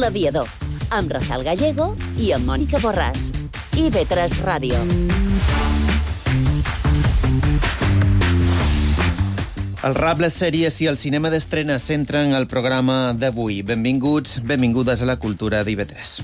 L'Aviador, amb Rafael Gallego i amb Mònica Borràs. IB3 Ràdio. El rap, les sèries i el cinema d'estrena centren el programa d'avui. Benvinguts, benvingudes a la cultura d'IB3.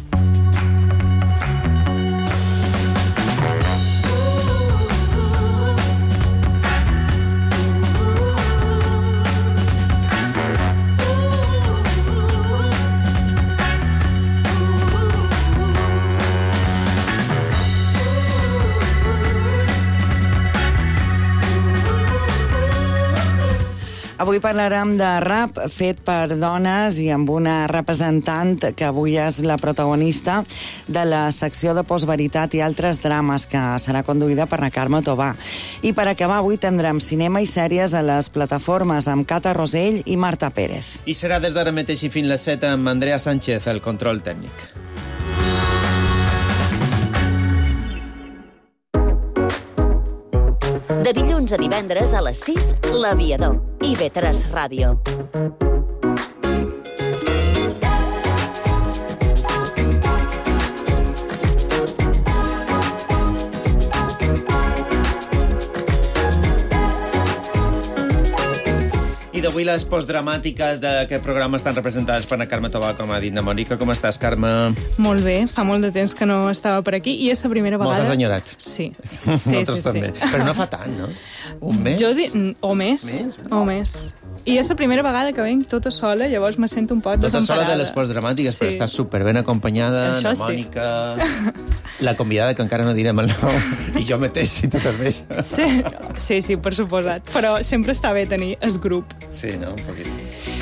Avui parlarem de rap fet per dones i amb una representant que avui és la protagonista de la secció de Postveritat i altres drames, que serà conduïda per la Carme Tobà. I per acabar, avui tindrem cinema i sèries a les plataformes amb Cata Rosell i Marta Pérez. I serà des d'ara mateix i fins les 7 amb Andrea Sánchez, el control tècnic. De dilluns a divendres a les 6, L'Aviador. IB3 Ràdio. I d'avui les postdramàtiques d'aquest programa estan representades per la Carme Tobà, com ha dit la Mònica. Com estàs, Carme? Molt bé, fa molt de temps que no estava per aquí i és la primera vegada... Molts has enyorat. Sí. Nosaltres també. Però no fa tant, no? Un mes? O més. O més. I és la primera vegada que venc tota sola, llavors me sento un poc desemparada. Tota sola de les postdramàtiques, però estàs superben acompanyada, això la Mònica, la convidada, que encara no direm el nom, i jo mateix, si te serveix. Sí, per suposat. Però sempre està bé tenir el grup. Sí, no? Un poquet.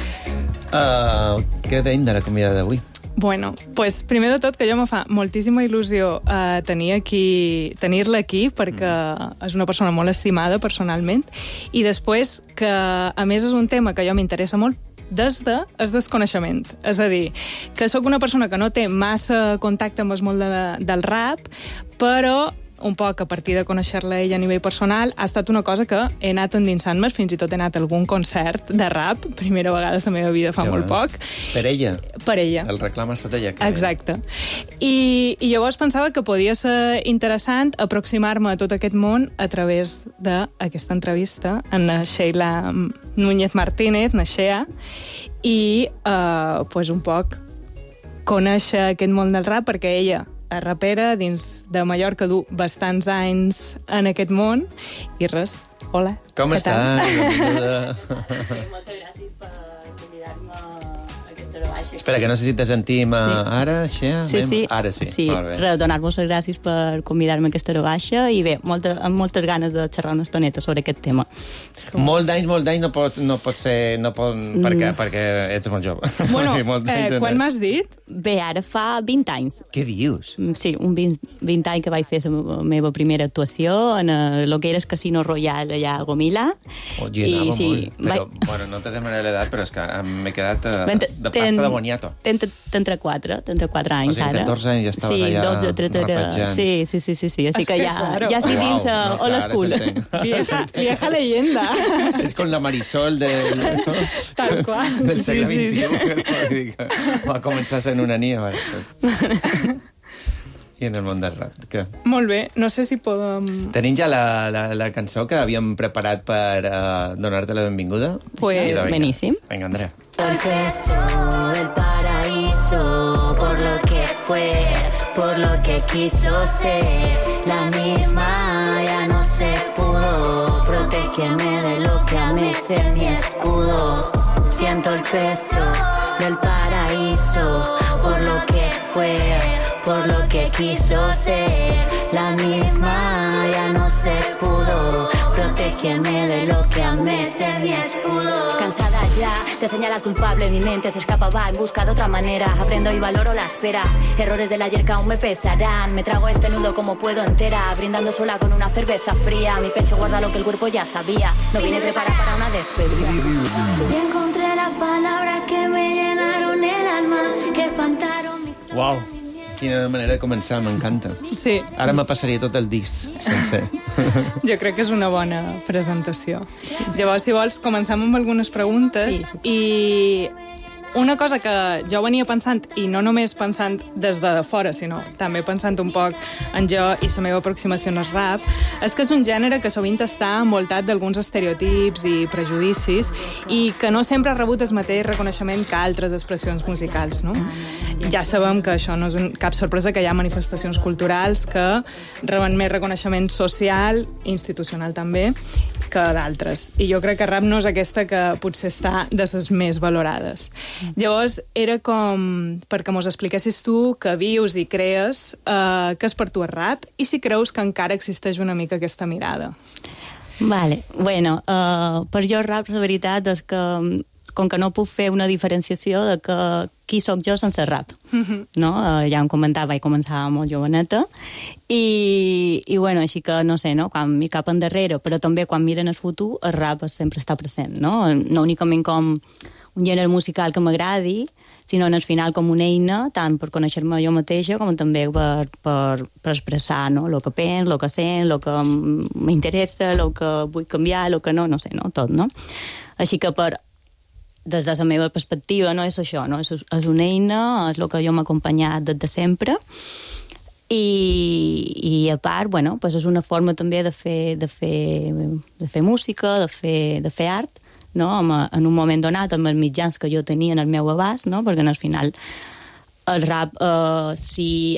Què deim de la convidada d'avui? Bueno, pues primer de tot que jo me fa moltíssima il·lusió tenir-la aquí perquè és una persona molt estimada personalment i després que a més és un tema que jo m'interessa molt des del desconeixement. És a dir, que sóc una persona que no té massa contacte amb el món del rap, però un poc a partir de conèixer-la ella a nivell personal, ha estat una cosa que he anat endinsant-me, fins i tot he anat a algun concert de rap, primera vegada a la meva vida fa molt poc. Per ella? Per ella. El reclam ha estat ella. Exacte. I llavors pensava que podia ser interessant aproximar-me a tot aquest món a través d'aquesta entrevista en la Sheila Núñez Martínez, na Shea, i pues un poc conèixer aquest món del rap, perquè ella és rapera dins de Mallorca, du bastants anys en aquest món, i res, hola. Com estàs? Benvinguda. Moltes gràcies per convidar-me a aquesta hora baixa. Espera, que no sé si te sentim ara, Xea? Sí. Ara sí. Sí, donar-vos les gràcies per convidar-me a aquesta hora baixa i bé, amb moltes ganes de xerrar una estoneta sobre aquest tema. Molt d'anys no pot ser, perquè ets molt jove. Bueno, quan m'has dit? Bé, ara fa 20 anys. Què dius? Sí, un 20 anys que vaig fer la meva primera actuació en el que era el Casino Royal allà a Gomila. Hi anava molt. Però, bueno, no te demanaré l'edat, però és que m'he quedat de pasta de boniato. T'entre 4 anys, ara. O sigui, 14 anys ja estaves allà rapatjant. Sí. Així que ja estic dins old school. Vieja leyenda. És com la Marisol Tal qual. del segle XXI. Va començar sent una nia. I en el món del rap. Què? Molt bé, no sé si podem... Tenim ja la cançó que havíem preparat per donar-te la benvinguda? Pues, beníssim. Venga, Andrea. El peso del paraíso, por lo que fue, por lo que quiso ser, la misma ya no se pudo, protégeme de lo que amé, ser mi escudo, siento el peso del paraíso, por lo que fue, por lo que quiso ser, la misma ya no se pudo, protégeme de lo que amé, ser mi escudo. Cansada ya de señalar culpable, mi mente se escapa, va en busca de otra manera, aprendo y valoro la espera, errores del ayer que aún me pesarán, me trago este nudo como puedo entera, brindando sola con una cerveza fría, mi pecho guarda lo que el cuerpo ya sabía, no vine preparada para una despedida. Y encontré las palabras que me llenaron el alma, que espantaron mis sueños. Wow. Quina manera de començar, m'encanta. Sí. Ara me passaria tot el disc sencer. Jo crec que és una bona presentació. Sí. Llavors, si vols, començam amb algunes preguntes. Sí, i una cosa que jo venia pensant, i no només pensant des de fora, sinó també pensant un poc en jo i la meva aproximació al rap, és que és un gènere que sovint està envoltat d'alguns estereotips i prejudicis i que no sempre ha rebut el mateix reconeixement que altres expressions musicals, no? Ja sabem que això no és cap sorpresa, que hi ha manifestacions culturals que reben més reconeixement social, institucional també, que d'altres. I jo crec que rap no és aquesta que potser està de les més valorades. Llavors, era com perquè mos expliquessis tu que vius i crees què és per tu el rap i si creus que encara existeix una mica aquesta mirada. Vale, bueno, per jo el rap, la veritat és que com que no puc fer una diferenciació de que qui sóc jo sense rap, no? Ja em comentava, vaig començar molt joveneta i bueno, així que no sé, no? Quan m'hi cap endarrere, però també quan miren el futur, el rap sempre està present, no? No únicament com un gènere musical que m'agradi, sinó al final com una eina, tant per conèixer-me jo mateixa com també per expressar, no? El que penso, el que sent, el que m'interessa, el que vull canviar, el que no sé, no? Tot, no? Així que des de la meva perspectiva, no és això, no? És una eina, és el que jo m'he acompanyat des de sempre i a part, bueno, pues és una forma també de fer música, de fer art, no? En un moment donat, amb els mitjans que jo tenia en el meu abast, no? Perquè al final el rap, si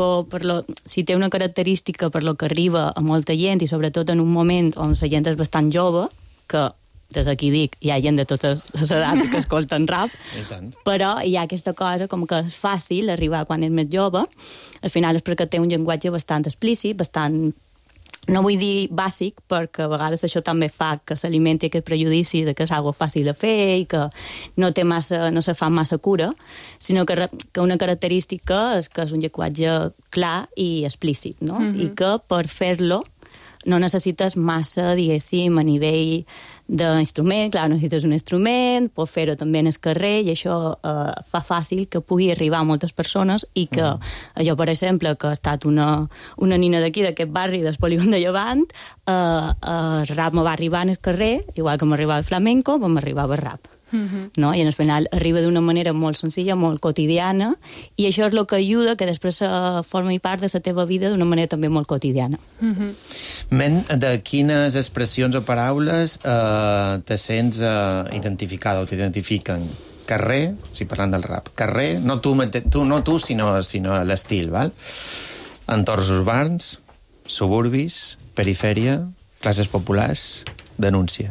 té una característica per lo que arriba a molta gent i sobretot en un moment on la gent és bastant jove, que des d'aquí dic, hi ha gent de totes les edats que escolten rap, però hi ha aquesta cosa com que és fàcil arribar quan és més jove, al final és perquè té un llenguatge bastant explícit, bastant, no vull dir bàsic, perquè a vegades això també fa que s'alimenti aquest prejudici de que és algo fàcil de fer i que no se fa massa cura, sinó que una característica és que és un llenguatge clar i explícit, no? I que per fer-lo no necessites massa, diguéssim, a nivell d'instrument, clar, necessites un instrument, pots fer-ho també en el carrer i això fa fàcil que pugui arribar a moltes persones i que jo, per exemple, que he estat una nina d'aquí, d'aquest barri, del polígon de Llevant, el rap me va arribar en el carrer, igual que m'arribava el flamenco, pues m'arribava el rap. No? I al final arriba d'una manera molt senzilla, molt quotidiana, i això és el que ajuda que després formi part de la teva vida d'una manera també molt quotidiana. Men, de quines expressions o paraules te sents identificada o t'identifiquen? Carrer, si parlant del rap, carrer, no tu, sinó l'estil, val? Entorns urbans, suburbis, perifèria, classes populars, denúncia.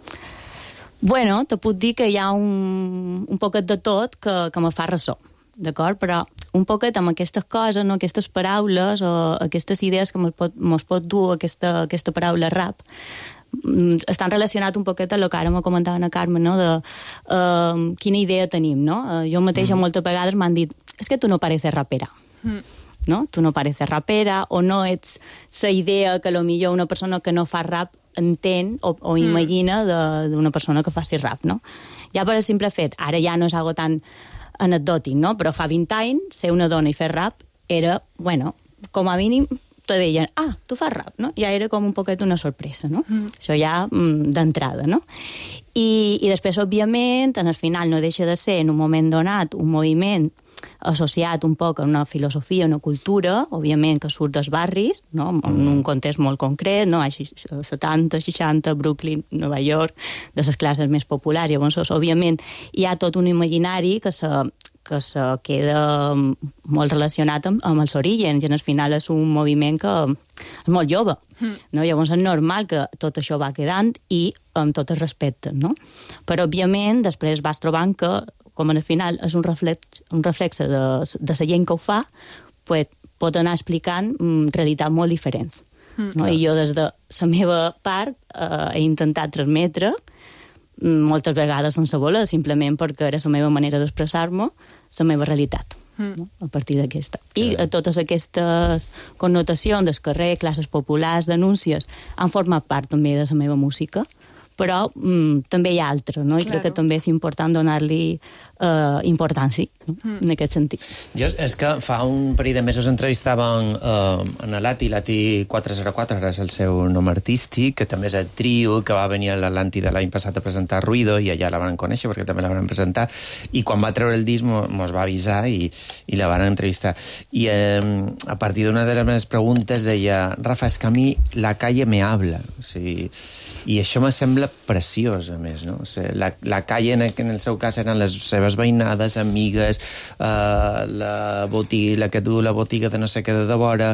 Bueno, te puc dir que hi ha un poquet de tot que me fa ressò, d'acord? Però un poquet amb aquestes coses, no? Aquestes paraules o aquestes idees que mos pot dur aquesta paraula rap, estan relacionats un poquet amb el que ara me comentava la Carme, no? De quina idea tenim, no? Jo mateixa moltes vegades m'han dit és que tu no pareces rapera. No? Tu no pareces rapera o no ets la idea que potser una persona que no fa rap entén o imagina d'una persona que faci rap, no? Ja per el simple fet, ara ja no és algo tan anecdòtic, no? Però fa 20 anys ser una dona i fer rap era, bueno, com a mínim te deien, tu fas rap, no? Ja era com un poquet una sorpresa, no? Això ja d'entrada, no? I després, òbviament, en el final no deixa de ser en un moment donat un moviment associat un poc a una filosofia, una cultura, òbviament que surt dels barris, no? En un context molt concret, no? 70, 60, Brooklyn, Nova York, de les classes més populars. Llavors, òbviament, hi ha tot un imaginari que se queda molt relacionat amb els orígens, i al final és un moviment que és molt jove. No? Llavors és normal que tot això va quedant i amb tot el respecte, no? Però, òbviament, després vas trobant que com al final és un reflexe de la gent que ho fa, pues, pot anar explicant realitats molt diferents. No? I jo, des de la meva part, he intentat transmetre, moltes vegades sense voler, simplement perquè era la meva manera d'expressar-me, la meva realitat, no? A partir d'aquesta. I totes aquestes connotacions del carrer, classes populars, denúncies, han format part també de la meva música, però també hi ha altres, no? I crec que també és important donar-li importància, no? En aquest sentit. Jo, és que fa un parell de mesos entrevistàvem en Lati 404, ara és el seu nom artístic, que també és el trio, que va venir a l'Atlàntida l'any passat a presentar Ruido, i allà la van conèixer, perquè també la van presentar, i quan va treure el disc mos va avisar i la van entrevistar. I a partir d'una de les meves preguntes deia, Rafa, és que a mi la calle me habla. O sigui, i això me sembla preciós, a més, no? O sigui, la calle, en el seu cas, eren les seves veïnades, amigues, la que du la botiga de no sé què de vora,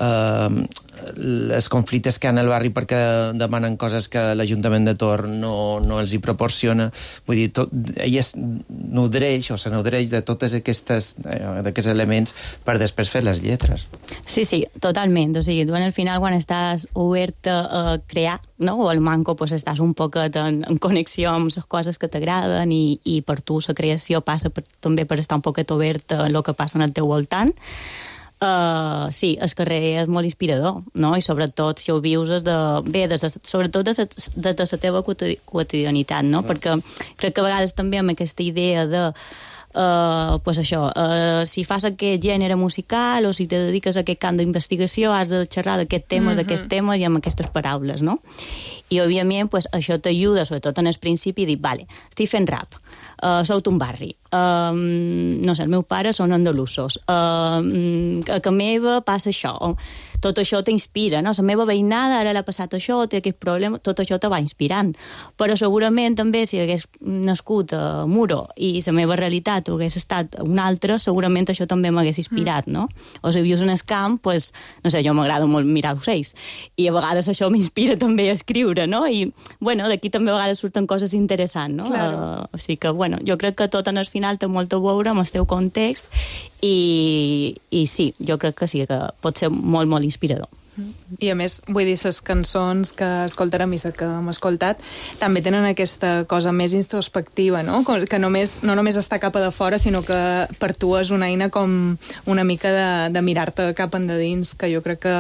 els conflictes que hi ha al barri perquè demanen coses que l'Ajuntament de Tor no els hi proporciona. Vull dir, ella se nodreix de tots aquests elements per després fer les lletres. Sí, totalment. O sigui, tu en el final, quan estàs obert a crear, no? O al manco, pues, estàs un poquet en connexió amb les coses que t'agraden i per tu la creació passa també per estar un poquet obert a el que passa al teu voltant. Sí, el carrer és molt inspirador, no? I sobretot si ho vius sobretot des de la teva quotidianitat, no? Perquè crec que a vegades també amb aquesta idea de pues això, si fas aquest gènere musical o si te dediques a aquest camp d'investigació has de xerrar d'aquests temes, d'aquests temes i amb aquestes paraules, no? I òbviament pues, això t'ajuda, sobretot en el principi, a dir, vale, estic fent rap, sou d'un barri, no sé, els meus pares són andalusos, a casa meva passa això, tot això t'inspira, no? La meva veïnada ara l'ha passat això, té aquest problema, tot això te va inspirant. Però segurament també si hagués nascut a Muro i la meva realitat hagués estat una altra, segurament això també m'hagués inspirat, no? O si vius en el camp, pues, no sé, jo m'agrada molt mirar ocells i a vegades això m'inspira també a escriure, no? I, bueno, d'aquí també a vegades surten coses interessants, no? Claro. O sigui que, bueno, jo crec que tot en el final té molt a veure amb el teu context i sí, jo crec que sí, que pot ser molt, molt inspirador. I a més, vull dir, les cançons que escoltarem i les que hem escoltat també tenen aquesta cosa més introspectiva, no? Que no només està cap a de fora, sinó que per tu és una eina com una mica de mirar-te cap endins, que jo crec que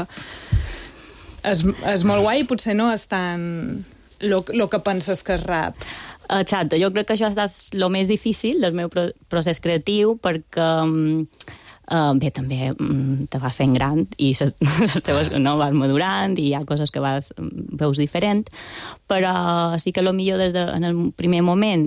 és molt guai i potser no és tan lo que penses que és rap. Exacte, jo crec que això ha estat el més difícil del meu procés creatiu perquè bé, també te va fent gran i no, vas madurant i hi ha coses que veus diferent, però sí que millor en el primer moment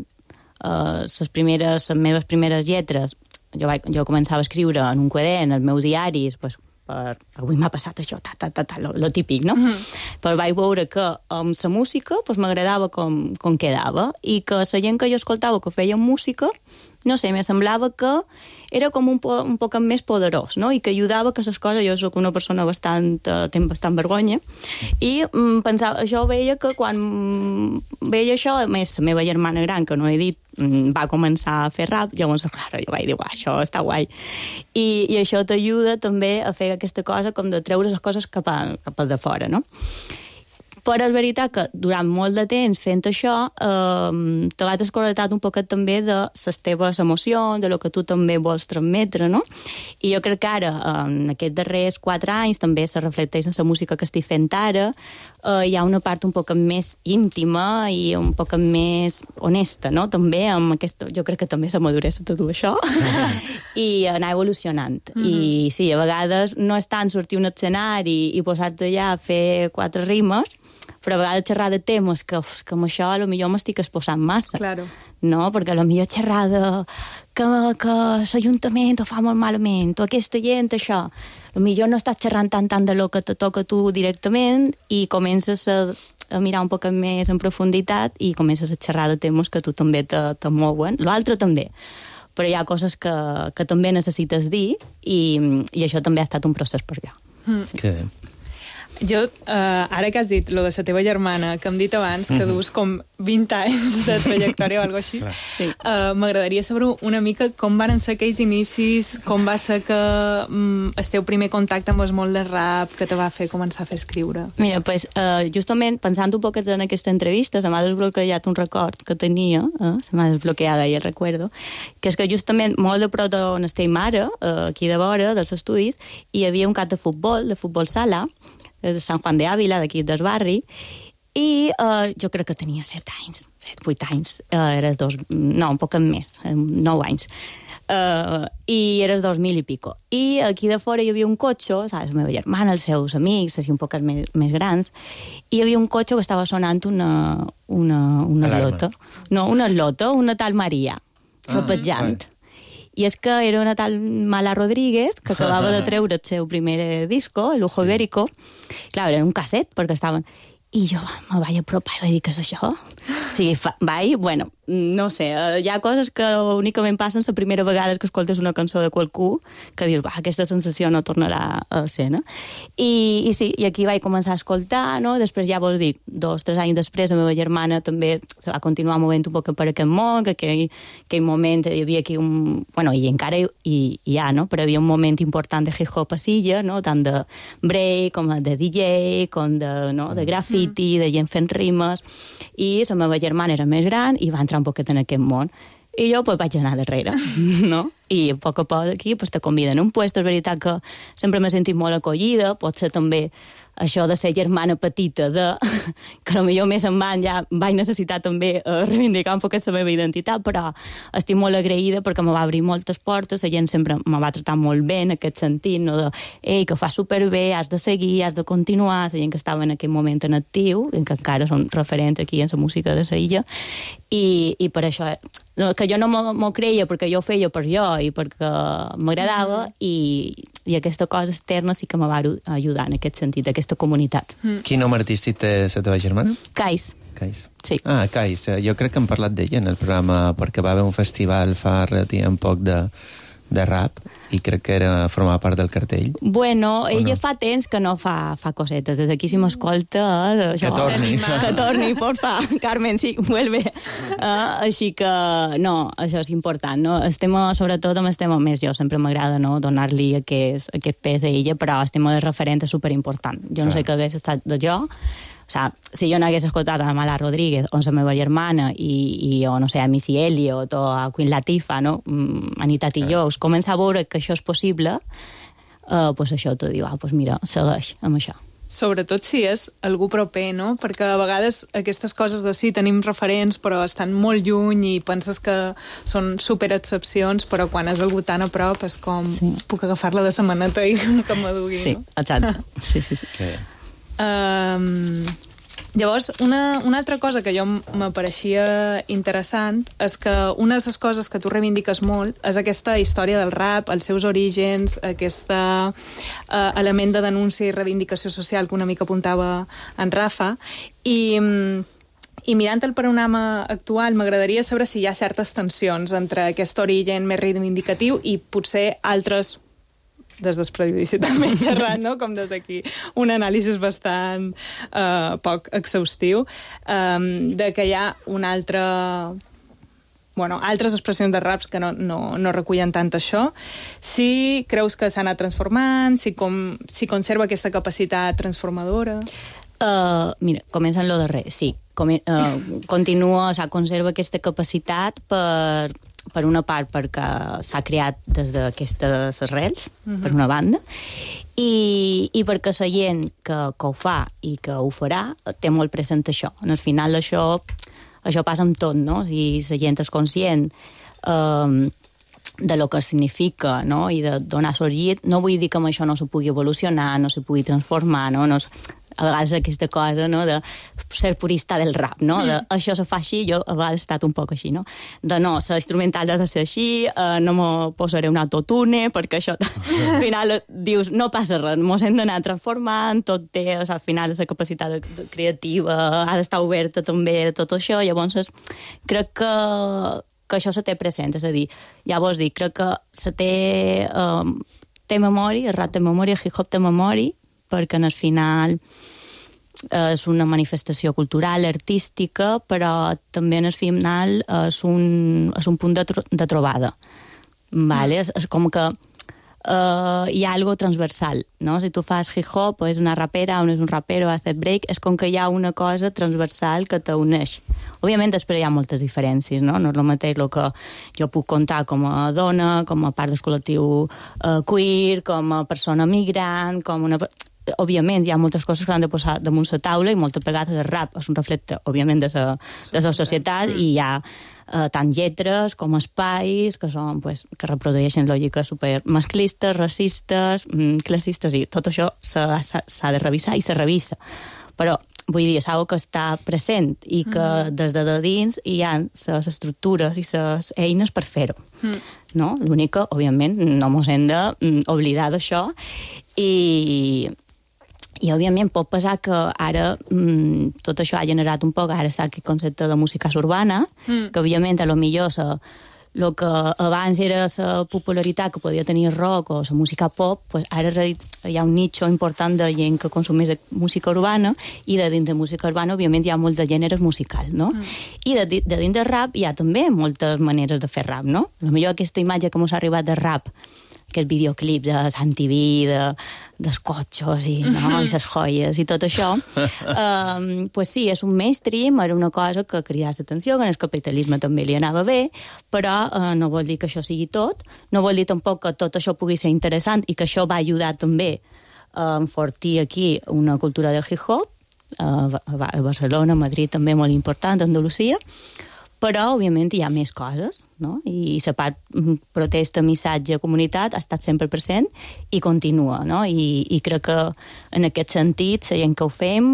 les meves primeres lletres jo començava a escriure en un quadern, els meus diaris, pues, avui m'ha passat això, lo típic, no? Però vaig veure que amb la música pues, m'agradava com quedava i que la gent que jo escoltava que feia música, no sé, me semblava que era com un poc més poderós, no? I que ajudava que les coses, jo soc una persona tenc bastant vergonya, i pensava, això veia que quan veia això, a més, la meva germana gran, que no he dit, va començar a fer rap, llavors, clar, jo vaig dir, això està guai. I això t'ajuda també a fer aquesta cosa com de treure les coses cap a de fora, no? Però és veritat que durant molt de temps fent això te vas desconnectar un poquet també de les teves emocions, de lo que tu també vols transmetre, no? I jo crec que ara, en aquests darrers 4 anys, també se reflecteix en la música que estic fent ara, hi ha una part un poc més íntima i un poc més honesta, no? També amb aquesta, jo crec que també la maduresa de tot això, i anar evolucionant. I sí, a vegades no és tant sortir un escenari i posar-te allà a fer 4 rimes, però a vegades xerrar de temes que amb això potser m'estic exposant massa. Claro. No? Perquè potser xerrar que l'Ajuntament ho fa molt malament, o aquesta gent, això. Potser no estàs xerrant tant de lo que te toca a tu directament i comences a mirar un poc més en profunditat i comences a xerrar de temes que tu també te mouen. L'altre també. Però hi ha coses que també necessites dir i això també ha estat un procés per jo. Que bé. Jo, ara que has dit lo de la teva germana, que hem dit abans que dus com 20 anys de trajectòria o alguna cosa així, sí. M'agradaria saber una mica com van ser aquells inicis, com va ser que el teu primer contacte amb el món de rap que te va fer començar a fer escriure. Mira, pues, justament pensant un poc en aquesta entrevista, se m'ha desbloquejat un record que tenia, se m'ha desbloquejada i el recuerdo, que és que justament molt de prop on estem ara, aquí de vora, dels estudis, hi havia un camp de futbol sala, de Sant Juan de Ávila, d'aquí del barri, I jo crec que tenia 7 anys, 8 anys, un poc més, 9 anys. I era el 2000 i pico. I aquí de fora hi havia un cotxe, saps, la meva germana, els seus amics, així un poc més grans, i hi havia un cotxe que estava sonant una lota. No, una lota, una tal Maria, rapejant. I és que era una tal Mala Rodríguez, que acabava de treure el seu primer disco, El Lujo Ibérico. Clar, era un casset, perquè estaven... I jo me vaig apropar i vaig dir, què és això? Sí, bueno, no sé, hi ha coses que únicament passen la primera vegada que escoltes una cançó de qualcú, que dius, aquesta sensació no tornarà a ser, no? I sí, i aquí vaig començar a escoltar, no? Després ja vols dir, 2-3 anys després, la meva germana també se va continuar movent un poc per aquest món, que aquell moment hi havia aquí un... Bueno, i encara hi ha, no? Però hi havia un moment important de hip-hop a Silla, no? Tant de break, com de DJ, com de graffiti, de gent fent rimes, i la meva germana era més gran i va entrar un poquet en aquest món. I jo pues, vaig anar darrere, no? I a poc aquí pues, te conviden a un puesto. És veritat que sempre m'he sentit molt acollida, pot ser també això de ser germana petita, que potser més endavant ja vaig necessitar també reivindicar un poquet la meva identitat, però estic molt agraïda perquè me va obrir moltes portes, la gent sempre me va tratar molt bé en aquest sentit, no de, que fas superbé, has de seguir, has de continuar, la gent que estava en aquell moment en actiu, que encara són referents aquí en la música de la illa, i per això, que jo no m'ho creia perquè jo ho feia per jo i perquè m'agradava, i aquesta cosa externa sí que me va ajudar en aquest sentit, aquesta comunitat. Quin nom artístic té la teva germana? Cais. Sí. Cais. Jo crec que hem parlat d'ella en el programa perquè va haver un festival fa relativament poc de rap i crec que formava part del cartell. Bueno, ella fa temps que no fa cosetes. Des d'aquí si m'escolta... Que torni. Que torni, porfa. Carmen, sí, vuelve. Així que, no, això és important, no? El tema, sobretot amb el tema més, jo sempre m'agrada, no?, donar-li aquest pes a ella, però el tema de referent és superimportant. Jo no sé què hagués estat de jo. O sea, si jo no hagués escoltat a Mala Rodríguez o a la meva germana o no sé, a Missy Elliott o a Queen Latifah, no? Anita Tillous, comença a veure que això és possible, pues això t'ho diu, pues mira, segueix amb això. Sobretot si és algú proper, no? Perquè a vegades aquestes coses de sí, tenim referents, però estan molt lluny i penses que són superexcepcions, però quan és algú tan a prop és com, puc agafar-la de la maneta i que m'adugui, no? Sí, exacte. Sí. Llavors, una altra cosa que jo m'apareixia interessant és que una de les coses que tu reivindiques molt és aquesta història del rap, els seus orígens, aquest element de denúncia i reivindicació social que una mica apuntava en Rafa, i mirant el panorama actual m'agradaria saber si hi ha certes tensions entre aquest origen més reivindicatiu i potser altres des del prejudici també xerrant, no? Com des d'aquí un anàlisi bastant poc exhaustiu, de que hi ha una altra... Bueno, altres expressions de raps que no recullen tant això. Si creus que s'ha anat transformant, si conserva aquesta capacitat transformadora... Mira, comença en lo darrer, sí. Continua, o sigui, conserva aquesta capacitat per una part perquè s'ha creat des d'aquestes arrels, per una banda, i perquè la gent que ho fa i que ho farà té molt present això. Al final això passa amb tot, no? Si la gent és conscient de lo que significa, no? I de donar sorgit, no vull dir que amb això no se pugui evolucionar, no se pugui transformar, no? A vegades aquesta cosa, no?, de ser purista del rap, no?, de això se fa així, jo a vegades he estat un poc així, no?, de no, la instrumental ha de ser així, no me posaré un autotune, perquè això, al final dius, no passa res, mos hem d'anar transformant, tot té, o sigui, al final la capacitat creativa ha d'estar oberta també a tot això, llavors crec que això se té present, és a dir, ja vos dic, crec que se té memòria, el rap té memòria, el hip-hop té memòria, perquè al final és una manifestació cultural, artística, però també al final és un punt de trobada. Vale? És com que hi ha algo transversal, no? Si tu fas hip-hop, o és una rapera, o és un rapero, ha fet break, és com que hi ha una cosa transversal que t'uneix. Òbviament, després hi ha moltes diferències, no? No és el mateix el que jo puc contar com a dona, com a part del col·lectiu queer, com a persona migrant, com una... òbviament, hi ha moltes coses que han de posar damunt la taula i moltes vegades el rap és un reflecte, òbviament, de la societat i hi ha tant lletres com espais que són, pues, que reprodueixen lògiques super masclistes, racistes, classistes, i tot això s'ha de revisar i se revisa. Però, vull dir, és una que està present i que des de dins hi ha les estructures i les eines per fer-ho. No? L'únic que, òbviament, no mos hem d'oblidar d'això i òbviament pot passar que ara tot això ha generat un poc, ara està aquest concepte de músiques urbanes, que òbviament a lo millor el que abans era la popularitat que podia tenir rock o la música pop, pues ara hi ha un nicho important de gent que consumeix música urbana i de dins de música urbana, òbviament, hi ha molts de gèneres musicals, no? I de dins de rap hi ha també moltes maneres de fer rap, no? Potser aquesta imatge que ens ha arribat de rap, aquests videoclips de Santi V, dels cotxos i les joies i tot això, pues sí, és un mainstream, era una cosa que cridava l'atenció, que en el capitalisme també li anava bé, però no vol dir que això sigui tot, no vol dir tampoc que tot això pugui ser interessant i que això va ajudar també a enfortir aquí una cultura del hip-hop, a Barcelona, a Madrid també molt important, a Andalusia, però, òbviament, hi ha més coses, no? I la part protesta, missatge, comunitat ha estat sempre present i continua, no? I crec que, en aquest sentit, la gent que ho fem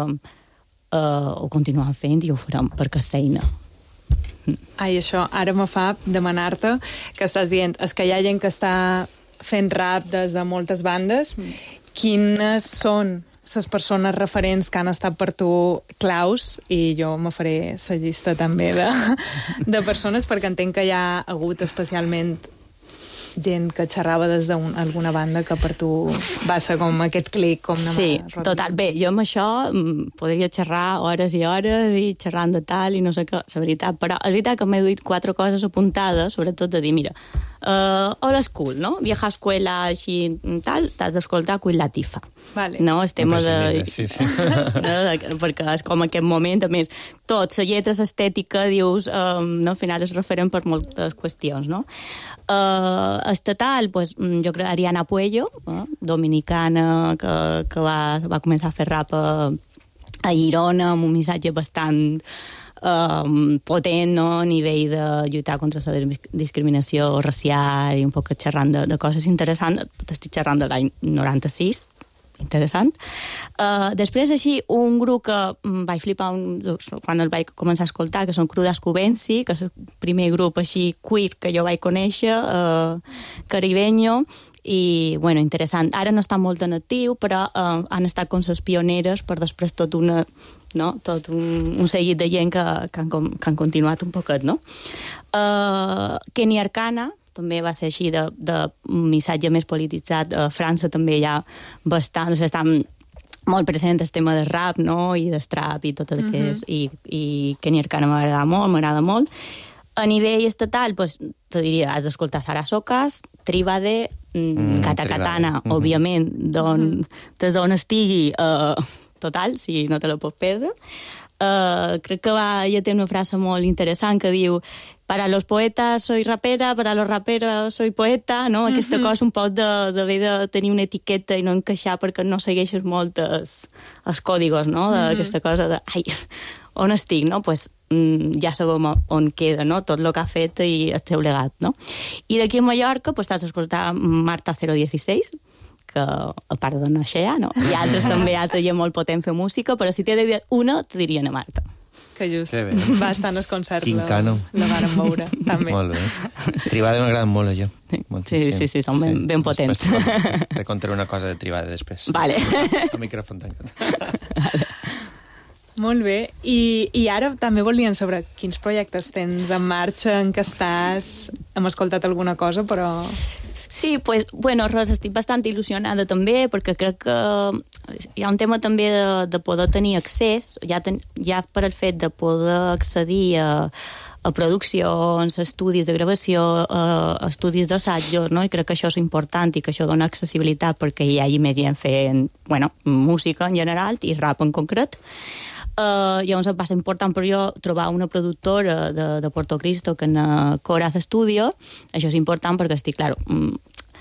ho continuem fent i ho farem perquè és feina. Ai, això ara me fa demanar-te que estàs dient, és que hi ha gent que està fent rap des de moltes bandes. Quines són les persones referents que han estat per tu claus, i jo me faré la llista també de persones, perquè entenc que hi ha hagut especialment gent que xerrava des d'alguna banda que per tu va ser com aquest clic, com anar sí, total. Bé, jo amb això podria xerrar hores i hores i xerrant de tal i no sé què, la veritat, però és veritat que m'he duit 4 coses apuntades, sobretot de dir, mira, old school, no? Vieja escuela, així, tal, t'has d'escoltar Queen Latifah. Vale. No, el tema de... Sí. No, perquè és com aquest moment, a més, tot, la lletra, l'estètica, dius, no, al final és referent per moltes qüestions, no? Estatal, pues, jo crec Ariana Puello, dominicana, que va començar a fer rap a Girona, amb un missatge bastant potent, no? A nivell de lluitar contra la discriminació racial i un poc xerrant de coses interessants. Estic xerrant de l'any 96, interessant. Després, així, un grup que vaig flipar quan el vaig començar a escoltar, que són Crudas Cubensi, que és el primer grup així queer que jo vaig conèixer, caribeño, i, bueno, interessant. Ara no està molt en actiu, però han estat com les pioneres per després tot un seguit de gent que han continuat un poquet, no? Kenny Arcana, també va ser així de missatge més polititzat. A França també hi ha bastant, o sigui, està molt present el tema del rap, no?, i del trap i tot el que és, i Kenny Arcana m'agrada molt. A nivell estatal, pues, te diria, has d'escoltar Sara Socas, Tribade, Kata Katana, òbviament, des d'on estigui, total, si no te la pots perdre. Crec que ella té una frase molt interessant que diu: para los poetas soy rapera, para los raperos soy poeta, no? Aquesta cosa un poc d'haver de tenir una etiqueta i no encaixar perquè no segueixes molt els còdigos, no? D'aquesta cosa de, ai, on estic, no? Pues ja sabem on queda, no? Tot el que ha fet i el seu legat, no? I d'aquí a Mallorca, pues t'has d'escoltar Marta 016, que a part de Naixea, no? I altres també, altres gent molt potent fer música, però si t'he de dir una, te diria a Marta. Que just va estar en el concert. Quincano. La vàrem veure, també. Molt bé. Tribade m'agrada molt, a jo. Sí, són ben potents. Te contaré una cosa de Tribade després. Vale. El micròfon tancat. Vale. Molt bé. I ara també volien saber quins projectes tens en marxa, en què estàs. Hem escoltat alguna cosa, però... Sí, pues, bueno, res, estic bastant il·lusionada també, perquè crec que hi ha un tema també de poder tenir accés, ja per el fet de poder accedir a produccions, a estudis de gravació, a estudis d'assajos, no? I crec que això és important i que això dona accessibilitat perquè hi hagi més gent fent, bueno, música en general i rap en concret. Llavors va ser important per jo trobar una productora de Puerto Cristo que en Coraz Studio. Això és important perquè estic, clar,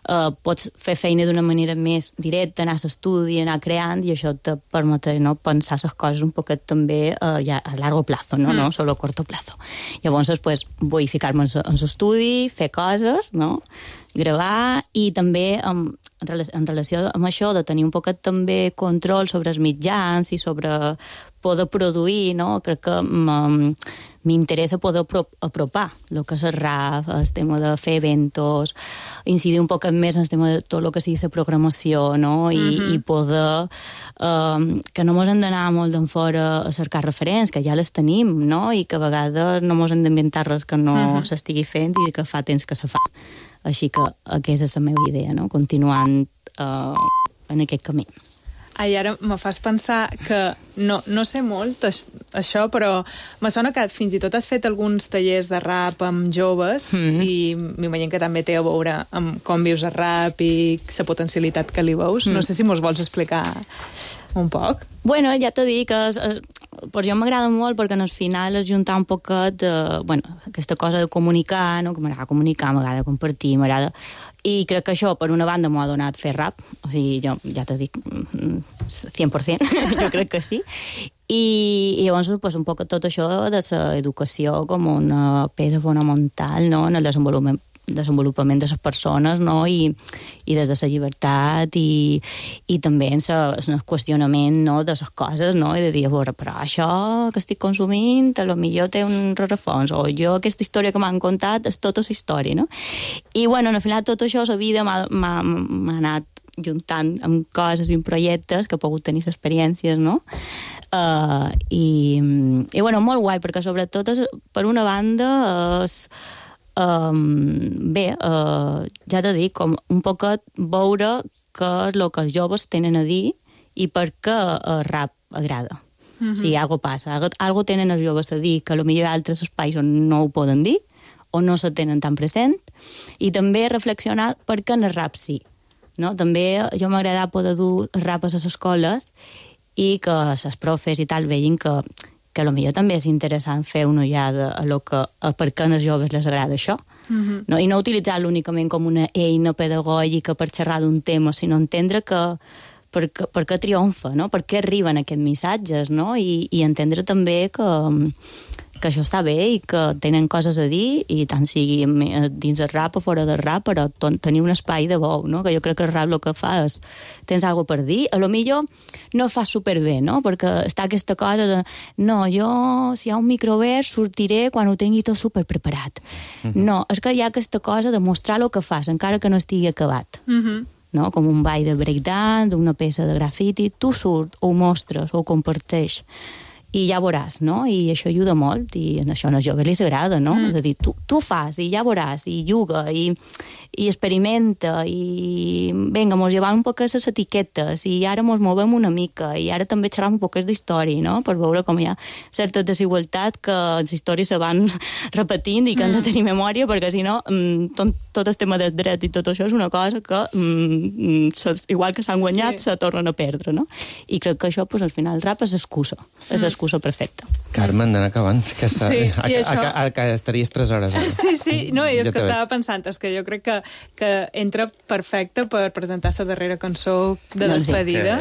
pots fer feina d'una manera més directa, anar a l'estudi, anar creant, i això te permet, no, pensar les coses un poquet també ja a largo plazo, no solo a corto plazo. Llavors, pues, vull ficar-me en l'estudi, fer coses, no? Gravar, i també en relació amb això de tenir un poquet també control sobre els mitjans i sobre poder produir, no? Crec que m'interessa poder apropar el que és el rap, el tema de fer eventos, incidir un poquet més en el tema de tot el que sigui la programació, no? I poder que no mos hem d'anar molt d'enfora a cercar referents, que ja les tenim, no? I que a vegades no mos hem d'inventar res que no s'estigui fent i que fa temps que se fa. Així que aquesta és la meva idea, no? Continuant en aquest camí. Ai, ara me fas pensar que no sé molt això, però me sona que fins i tot has fet alguns tallers de rap amb joves i m'imagino que també té a veure amb com vius el rap i la potencialitat que li veus. No sé si mos vols explicar un poc. Bueno, ja t'he dit que per jo m'agrada molt perquè al final és juntar un poquet aquesta cosa de comunicar, no? Que m'agrada comunicar, m'agrada compartir, m'agrada... I crec que això, per una banda, m'ha donat fer rap. O sigui, jo ja t'he dit 100%, jo crec que sí. I llavors, pues, un poc tot això de l'educació com una peça fonamental, no? En el desenvolupament de les persones, no? I des de la llibertat i també en el qüestionament, no? De les coses, no? I de dir, però això que estic consumint a lo millor té un rerefons, o jo aquesta història que m'han contat és tota la història, no? I bueno, al final tot això la vida m'ha anat juntant amb coses i projectes que he pogut tenir experiències, no? I bueno, molt guai, perquè sobretot per una banda és ja t'he dit, com un poquet veure què és el que els joves tenen a dir i per què el rap agrada. O sigui, algo passa, algo tenen els joves a dir que potser hi ha altres espais on no ho poden dir o no se tenen tan present, i també reflexionar per què en el rap sí. No? També jo m'agrada poder dur rap a les escoles i que les profes i tal vegin que potser també és interessant fer una ullada a per què als joves les agrada això. No? I no utilitzar-lo únicament com una eina pedagògica per xerrar d'un tema, sinó entendre per què triomfa, no? Per què arriben aquests missatges, no? I entendre també que això està bé i que tenen coses a dir, i tant sigui dins el rap o fora del rap, però tenir un espai de veu, no? Que jo crec que el rap el que fa és tens alguna per dir, a lo millor no fa superbé, no? Perquè està aquesta cosa de no, jo si hi ha un microvers sortiré quan ho tingui tot superpreparat. No, és que hi ha aquesta cosa de mostrar el que fas, encara que no estigui acabat. No? Com un ball de breakdance, d'una peça de grafiti, tu surt, o ho mostres, o ho comparteix, i ja veuràs, no? I això ajuda molt, i en això als joves els agrada, no? És a dir, tu fas, i ja veuràs, i juga, i experimenta, i vinga, mos llevam un poc les etiquetes, i ara mos movem una mica, i ara també xerram un poc d'història, no? Per veure com hi ha certa desigualtat que les històries se van repetint i que han de tenir memòria, perquè si no, tot el tema del dret i tot això és una cosa que igual que s'han guanyat, se tornen a perdre, no? I crec que això, al final, el rap és excusa perfecta. Carme, anem acabant, que que estaries 3 hores. Sí, no, i és que estava pensant, és que jo crec que entra perfecte per presentar la darrera cançó de despedida,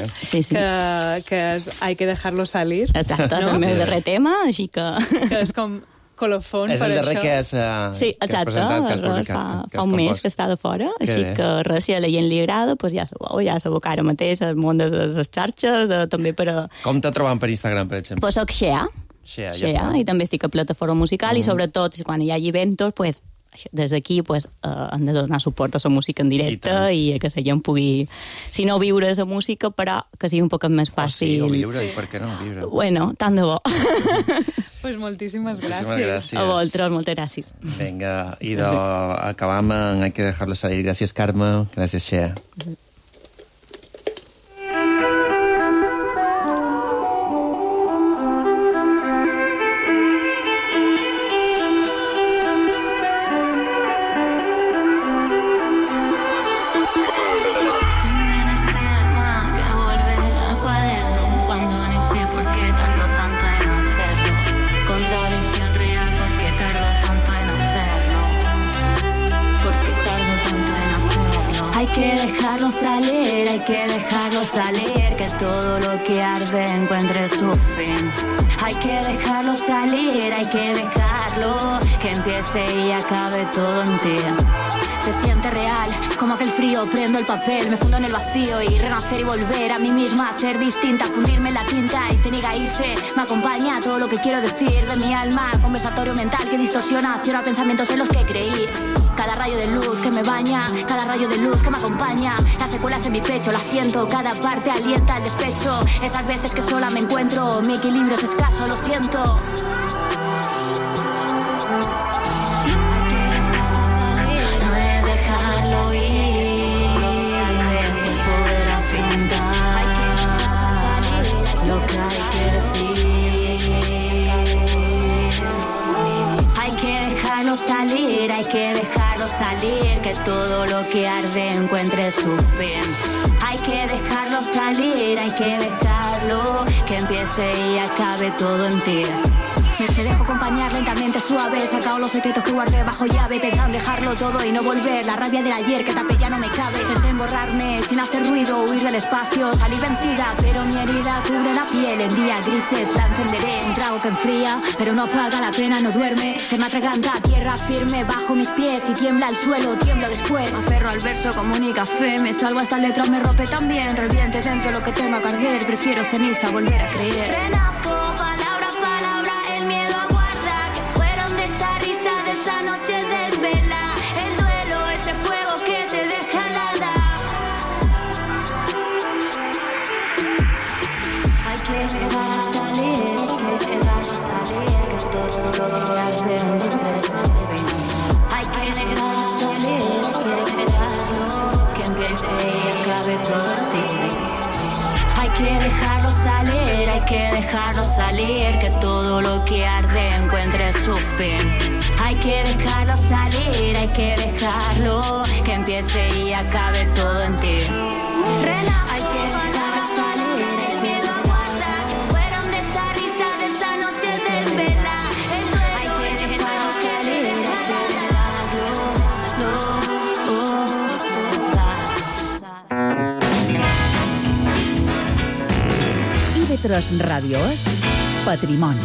que és Hay que dejarlo salir. Exacte, és el meu darrer tema, així que... Que és com colofón per això. És el darrer que has presentat, que has publicat. Fa un mes que està de fora, així que res, si a la gent li agrada, ja sabeu que ara mateix el món de les xarxes, també per a... Com te trobem per Instagram, per exemple? Pues soc Xea, i també estic a plataforma musical, i sobretot quan hi hagi eventos, des d'aquí han de donar suport a la música en directe i que la gent pugui, si no viure la música, però que sigui un poc més fàcil. O viure, i per què no viure? Bueno, tant de bo. Pues moltíssimes gràcies. A vosaltres, moltes gràcies. Vinga, i acabam en Hay que dejarlo salir. Gràcies, Carme. Gràcies, Xea. Hay que dejarlo salir, hay que dejarlo salir, que todo lo que arde encuentre su fin. Hay que dejarlo salir, hay que dejarlo, que empiece y acabe todo en ti. Se siente real, como aquel frío, prendo el papel, me fundo en el vacío y renacer y volver a mí misma, a ser distinta, fundirme en la tinta y se niega a irse. Me acompaña todo lo que quiero decir de mi alma, conversatorio mental que distorsiona, acciona pensamientos en los que creí. Cada rayo de luz que me baña, cada rayo de luz que me acompaña, las secuelas en mi pecho, las siento, cada parte alienta el despecho. Esas veces que sola me encuentro, mi equilibrio es escaso, lo siento. Salir, hay que dejarlo salir, que todo lo que arde encuentre su fin. Hay que dejarlo salir, hay que dejarlo, que empiece y acabe todo en ti. Me dejo acompañar lentamente, suave, he sacado los secretos que guardé bajo llave, pensado en dejarlo todo y no volver, la rabia del ayer que tapé ya no me cabe. Pensé en borrarme sin hacer ruido, huir del espacio, salir vencida, pero mi herida cubre la piel. En días grises la encenderé, un trago que enfría, pero no apaga, la pena no duerme. Se me atraganta tierra firme bajo mis pies y tiembla el suelo, tiemblo después. Me aferro al verso como única fe, me salvo esta letra, me rompe también. Reviente dentro lo que tengo que arder, prefiero ceniza, volver a creer. Renazco, palabra a palabra, el miedo aguarda, que fueron de esa risa, de esa noche de vela. El duelo, ese fuego que te deja helada. Hay que dejarlo salir, que todo lo que arde entre su fin. Hay que dejarlo salir, que empiece y acabe todo en ti. Hay que dejarlo salir, hay que dejarlo salir, que todo lo que arde encuentre su fin. Hay que dejarlo salir, hay que dejarlo, que empiece y acabe todo en ti. Hay que dejarlo salir, el miedo aguarda, que fueron de esa risa, de esa noche de vela. El duelo, hay que dejarlo salir, hay que IB3 Ràdio és Patrimoni.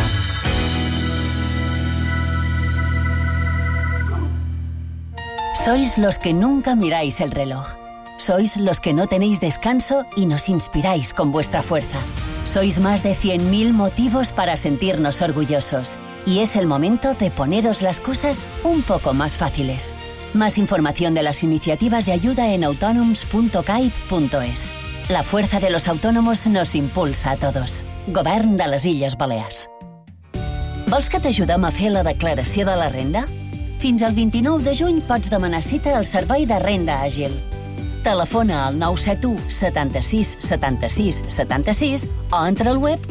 Sois los que nunca miráis el reloj. Sois los que no tenéis descanso y nos inspiráis con vuestra fuerza. Sois más de 100.000 motivos para sentirnos orgullosos. Y es el momento de poneros las cosas un poco más fáciles. Más información de las iniciativas de ayuda en autonoms.caip.es. La fuerza de los autónomos nos impulsa a todos. Govern de les Illes Balears. Vols que t'ajudem a fer la declaració de la renda? Fins al 29 de juny pots demanar cita al Servei de Renda Àgil. Telefona al 971 76 76 76 o entra al web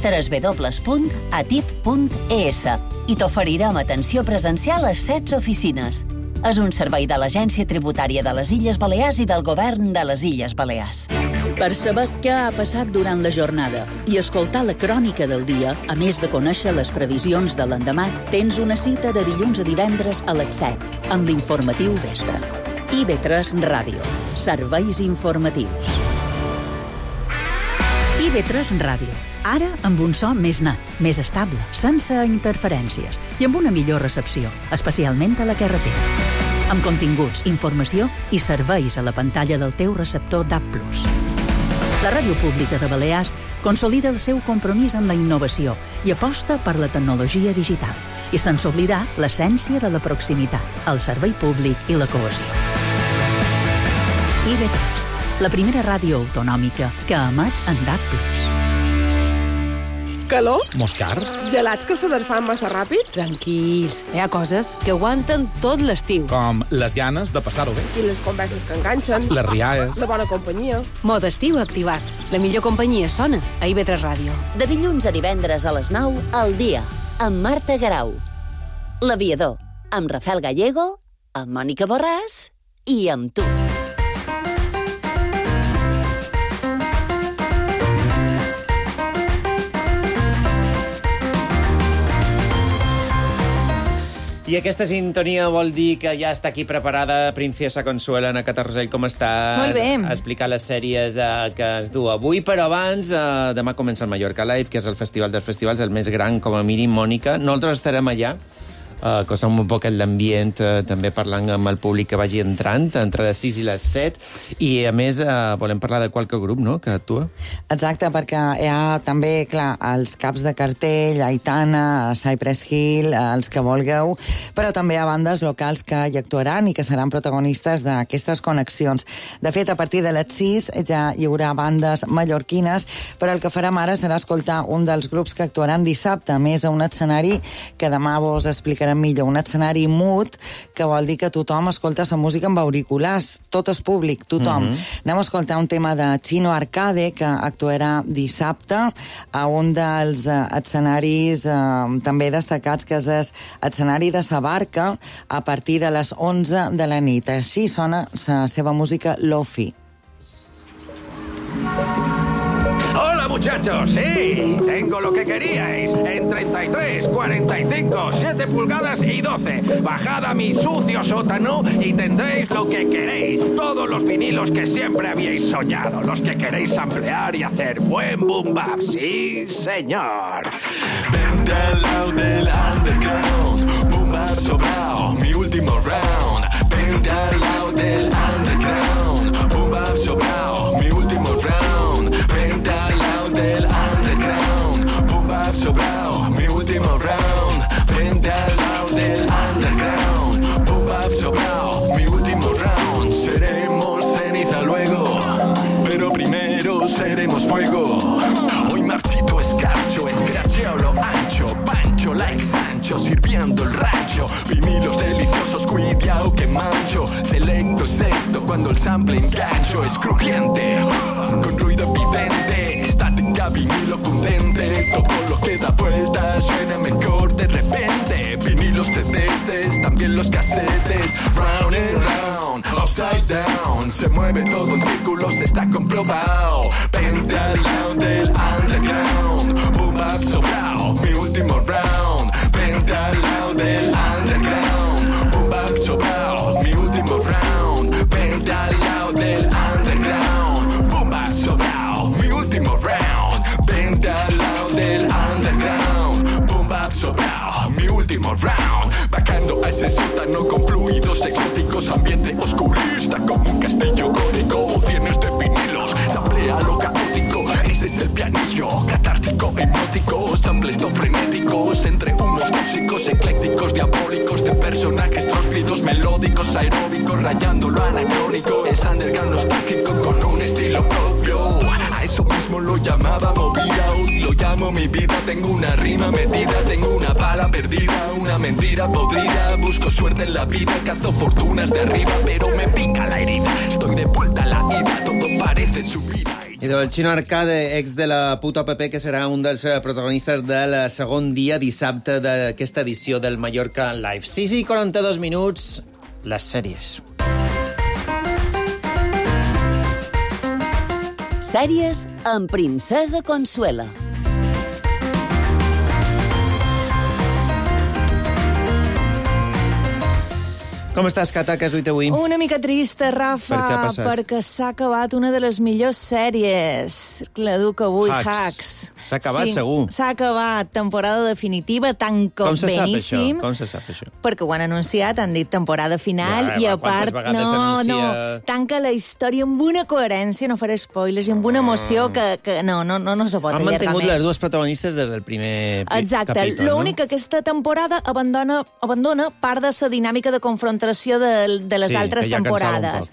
www.atip.es i t'oferirem atenció presencial a 16 oficines. És un servei de l'Agència Tributària de les Illes Balears i del Govern de les Illes Balears. Per saber què ha passat durant la jornada i escoltar la crònica del dia, a més de conèixer les previsions de l'endemà, tens una cita de dilluns a divendres a les 7, amb l'informatiu vespre. IB3 Ràdio. Serveis informatius. IB3 Ràdio. Ara amb un so més net, més estable, sense interferències i amb una millor recepció, especialment a la carretera. Amb continguts, informació i serveis a la pantalla del teu receptor DAB+. La Ràdio Pública de Balears consolida el seu compromís amb la innovació i aposta per la tecnologia digital i sense oblidar l'essència de la proximitat, el servei públic i la cohesió. IB3, la primera ràdio autonòmica que emet en DAB+. Calor? Moscars? Gelats que se desfan massa ràpid? Tranquils, hi ha coses que aguanten tot l'estiu. Com les ganes de passar-ho bé. I les converses que enganxen. Les rialles. La bona companyia. Mode estiu activat. La millor companyia sona a IB3 Ràdio. De dilluns a divendres a les 9, al dia, amb Marta Garau. L'Aviador, amb Rafael Gallego, amb Mònica Borràs i amb tu. I aquesta sintonia vol dir que ja està aquí preparada Princesa Consuelo, Ana Catarrosell, com estàs? Molt bé. A explicar les sèries que ens du avui, però abans, demà comença el Mallorca Live, que és el festival dels festivals, el més gran, com a mínim, Mònica. Nosaltres estarem allà, causant un poc l'ambient, també parlant amb el públic que vagi entrant, entre les 6 i les 7, i a més volem parlar de qualque grup, no?, que actua. Exacte, perquè hi ha també, clar, els caps de cartell, Aitana, Cypress Hill, els que vulgueu, però també hi ha bandes locals que hi actuaran i que seran protagonistes d'aquestes connexions. De fet, a partir de les 6 ja hi haurà bandes mallorquines, però el que farem ara serà escoltar un dels grups que actuaran dissabte, més a un escenari que demà vos explicarem millor, un escenari mut, que vol dir que tothom escolta la música amb auriculars, tot és públic, tothom. Anem a escoltar un tema de Chino Arcade, que actuarà dissabte a un dels escenaris també destacats, que és l'escenari de sa barca, a partir de les 11 de la nit. Així sona la seva música Lofi. ¡Hola, muchachos! ¡Sí! Tengo lo que queríais. En 33, 45, 7 pulgadas y 12. Bajad a mi sucio sótano y tendréis lo que queréis. Todos los vinilos que siempre habíais soñado. Los que queréis ampliar y hacer buen boom bap. ¡Sí, señor! Vente al lado del underground. Boom bap sobrao, mi último round. Vente al lado del underground. Boom bap sobrao, mi último round. Vente al lado del underground. Boom bap sobrao, mi último round. Vente al lado del underground. Boom bap sobrao, mi último round. Seremos ceniza luego, pero primero seremos fuego. Hoy marchito escarcho, escracheo lo ancho. Pancho like Sancho, sirviendo el rancho. Vinilos deliciosos, cuidado que mancho. Selecto es esto cuando el sample engancho. Es crujiente, con ruido evidente. Estática, vinilo cundente. Todo lo que da vueltas suena mejor de repente. Vinilos CDs, también los casetes. Round and round, upside down. Se mueve todo en círculos, está comprobado. Vente al lado del underground. Boom bap sobrao, mi último round. Vente al lado del underground. Boom bap sobrao, mi último round. Vente al lado del underground. Boom bap sobrao, mi último round. Vente al lado del underground. Boom bap sobrao, mi último round. Bajando a ese sótano con fluidos exóticos. Ambiente oscurista como un castillo gótico. Cienes de vinilos, samplea lo caótico. Ese es el pianillo, catártico e hipnótico. Samples no frenéticos, entre humos tóxicos, eclécticos, diabólicos. De personajes tróspidos, melódicos, aeróbicos, rayando lo anacrónico. Es underground nostálgico con un estilo propio. A eso mismo lo llamaba movida, hoy lo llamo mi vida. Tengo una rima metida, tengo una bala perdida, una mentira podrida. Busco suerte en la vida, cazo fortunas de arriba, pero me pica la herida. Estoy de vuelta a la ida, todo parece subir. I del Chino Arcade, ex de la puta PP, que serà un dels protagonistes del segon dia, dissabte, d'aquesta edició del Mallorca Live. 6 i 42 minuts, les sèries. Sèries amb Princesa Consuelo. Com estàs, Cata? Què has duit avui? Una mica trista, Rafa, Per què ha passat? perquè s'ha acabat una de les millors sèries. La duc avui, Hacks. S'ha acabat, sí, segur. S'ha acabat, temporada definitiva, tanca Com se sap beníssim. això? Com se sap això? Perquè ho han anunciat, han dit temporada final, Ja, i va, a part, quantes vegades s'anuncia? tanca la història amb una coherència, no faré spoilers, i amb una emoció que no se pot Han allargar mantingut més. les dues protagonistes des del primer Exacte. capítol, L'únic que aquesta temporada abandona part de la dinàmica de confrontació de les Sí, altres que ja cansava un temporades.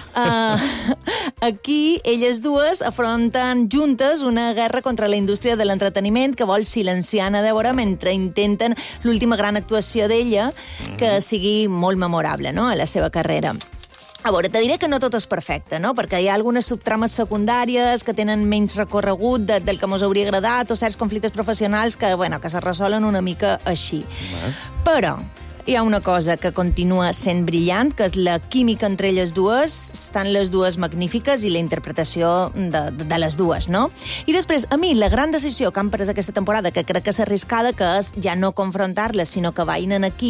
Aquí, elles dues afronten juntes una guerra contra la indústria de l'entreteniment que vol silenciar Anna Débora mentre intenten l'última gran actuació d'ella que sigui molt memorable, no?, a la seva carrera. A veure, te diré que no tot és perfecte, no? Perquè hi ha algunes subtrames secundàries que tenen menys recorregut del que mos hauria agradat, o certs conflictes professionals que se resolen una mica així. Però hi ha una cosa que continua sent brillant, que és la química entre elles dues. Estan les dues magnífiques i la interpretació de les dues, no? I després, a mi, la gran decisió que han pres aquesta temporada, que crec que és arriscada, que és ja no confrontar-les, sinó que vagin en equip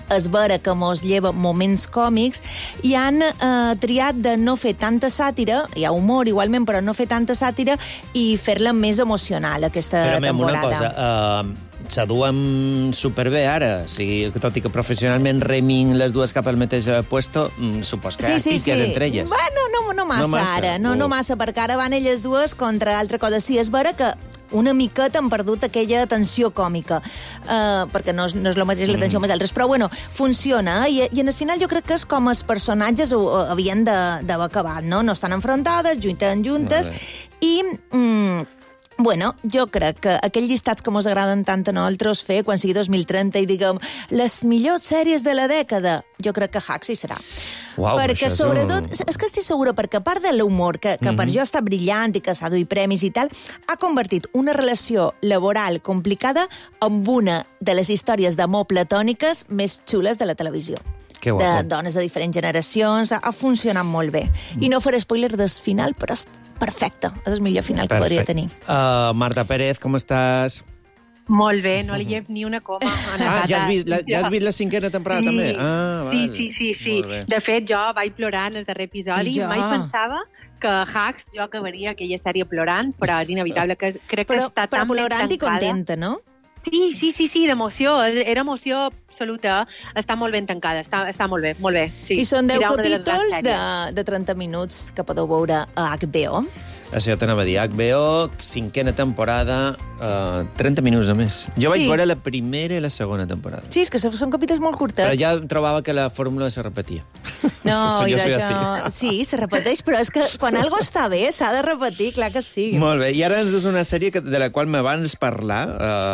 és vera que mos lleva moments còmics, i han triat de no fer tanta sàtira, hi ha humor igualment, però no fer tanta sàtira i fer-la més emocional, aquesta temporada. Una cosa, s'aduen superbé ara, o sigui, tot i que professionalment remin les dues cap al mateix puesto, supos que piques entre elles. Bueno, no massa ara, no massa, perquè ara van elles dues contra altra cosa. Sí, és vera que una miqueta han perdut aquella tensió còmica, perquè no és el mateix la tensió amb els altres, però bueno, funciona, i en el final jo crec que és com els personatges havien d'haver acabat, no? No estan enfrontades, lluiten juntes, i... Bueno, jo crec que aquells llistats que mos agraden tant a nosaltres fer quan sigui 2030 i diguem les millors sèries de la dècada, jo crec que Hacks hi serà. Uau, perquè sobretot, és que estic segura, perquè a part de l'humor, que per jo està brillant i que s'ha duit premis i tal, ha convertit una relació laboral complicada en una de les històries d'amor platòniques més xules de la televisió. De dones de diferents generacions, ha funcionat molt bé. I no faré spoiler del final, però és perfecte, és el millor final que podria tenir. Marta Pérez, com estàs? Molt bé, no li llevo ni una coma. Ja has vist la 5a temporada, també? Sí. De fet, jo vaig plorar en el darrer episodi. Mai pensava que Hacks jo acabaria aquella sèrie plorant, però és inevitable. Crec que està tan ben tancada. Però plorant i contenta, no? Sí, d'emoció. Era emoció absoluta. Està molt ben tancada. Està molt bé, molt bé. Sí. I són 10 capítols de 30 minuts que podeu veure a HBO. Això t'anava a dir. HBO, 5a temporada, 30 minuts només. Jo vaig veure la primera i la segona temporada. Sí, és que són capítols molt curtets. Però ja trobava que la fórmula se repetia. No, sí, se repeteix, però és que quan algo està bé s'ha de repetir, clar que sí. Molt bé, i ara ens dus una sèrie de la qual m'abans parlar,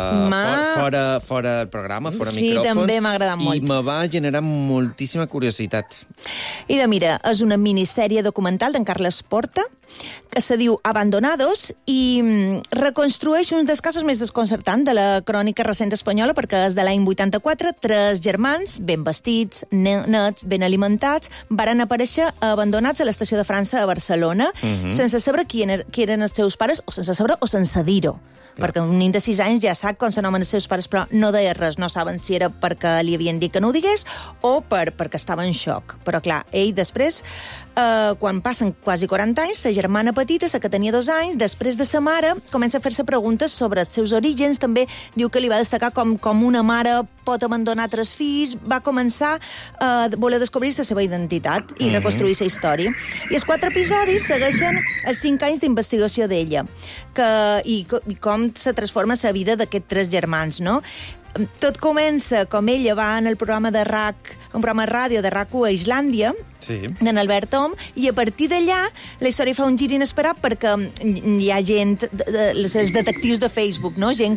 fora el programa, fora micròfons. Sí, també m'ha agradat molt. I me va generar moltíssima curiositat. I mira, és una minissèrie documental d'en Carles Porta, que se diu Abandonados, i reconstrueix un dels casos més desconcertants de la crònica recent espanyola, perquè és de l'any 84, 3 germans, ben vestits, nets, ben alimentats, varen aparèixer abandonats a l'estació de França de Barcelona, sense saber qui eren els seus pares, o sense saber o sense dir-ho. Perquè un nen de 6 anys ja sap com s'anomen els seus pares, però no deia res, no saben si era perquè li havien dit que no ho digués o perquè estava en xoc. Però clar, ell després, quan passen quasi 40 anys, sa germana petita, sa que tenia 2 anys, després de sa mare, comença a fer-se preguntes sobre els seus orígens, també diu que li va destacar com una mare pot abandonar 3 fills, va començar a voler descobrir la seva identitat i reconstruir la història. I els 4 episodis segueixen els 5 anys d'investigació d'ella, i com se transforma la vida d'aquests 3 germans, no? Tot comença com ella va en el programa de RAC, un programa de ràdio de RAC1 a Islàndia, d'en Albert Om, i a partir d'allà la història fa un gir inesperat perquè hi ha gent, els detectius de Facebook, no? Gent